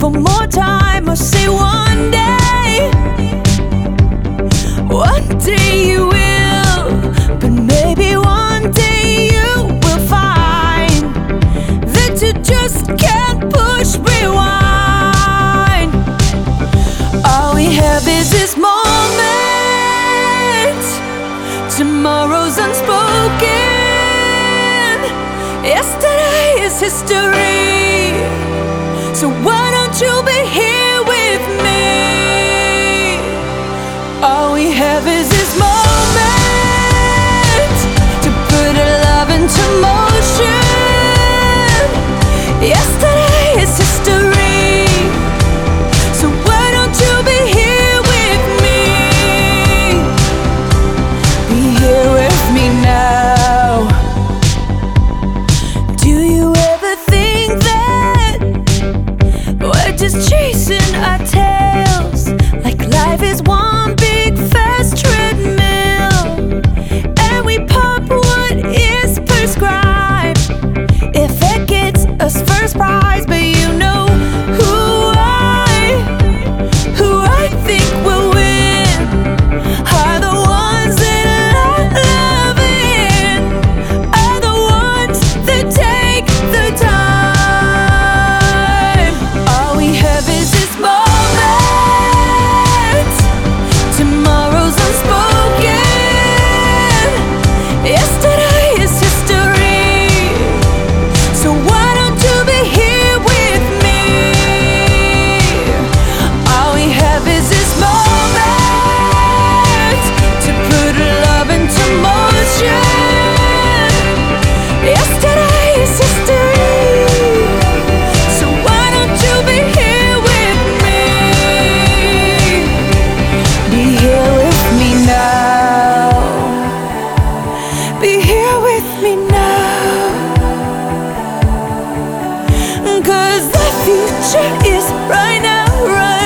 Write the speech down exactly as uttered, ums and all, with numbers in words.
one more time or say one day. One day you will, but maybe one day you will find that you just can't push rewind. All we have is this moment. Tomorrow's unspoken. Yesterday is history. So why don't you be here with me? All we have is this moment to put our love into motion. Yesterday is history. So why don't you be here with me? Be here with me now. Do you ever think that we're just chasing our tails, like life is one big fast treadmill, and we pop what is prescribed if it gets us first prize? But you know who I, who I think will win are the ones that I love in, are the ones that take the time. All we have is this moment. Tomorrow's unspoken. Yesterday is history. So why don't you be here with me? All we have is this moment to put our love into motion. Yesterday is history. So why don't you be here with me? Be here with me now. Be here with me now. 'Cause the future is right now, right